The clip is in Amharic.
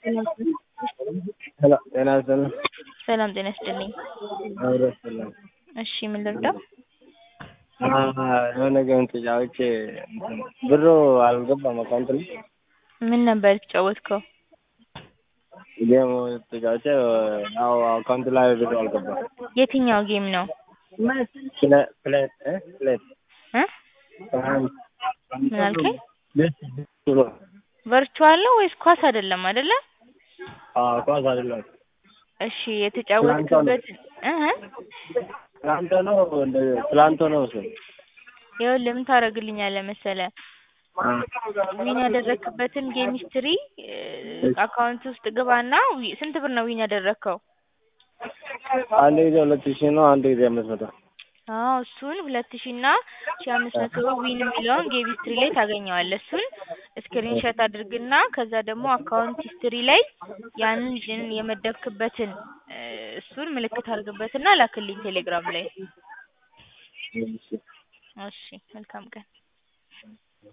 ጤና ይስጥልኝ። ሰላም ጤና ይስጥልኝ። አብሮ ይስጥልኝ። እሺ ምን ልርዳው? የሆነ ጌም ተጫውቼ ብሩ አልገባም አካውንት ላይ። ምን ነበር የተጫወትከው? ጌም ተጫውቼ ያው አካውንት ላይ ብሩ አልገባም። የትኛው ጌም ነው? ፕሌት እ ምን አልከኝ? ቨርቹዋል ነው ወይስ ኳስ አይደለም አይደለ? ኳስ አይደለም። እሺ የተጫወትክበት ትላንት ነው እሱ። ይኸውልህ ምን ታደርግልኛለህ መሰለህ? ዊን ያደረክበትን ጌም ሂስትሪ አካውንት ውስጥ ግባና ስንት ብር ነው ዊን ያደረከው? አንድ ጊዜ 2000 ነው፣ አንድ ጊዜ 500። አዎ እሱን 2000 እና 1500 ዊን የሚለውን ጌም ሂስትሪ ላይ ታገኘዋለህ። እሱን ስክሪንሾት አድርግና ከዛ ደግሞ አካውንት ሂስትሪ ላይ ያንን የመደብክበትን እሱን ምልክት አድርግበትና ላክልኝ ቴሌግራም ላይ። እሺ መልካም ቀን።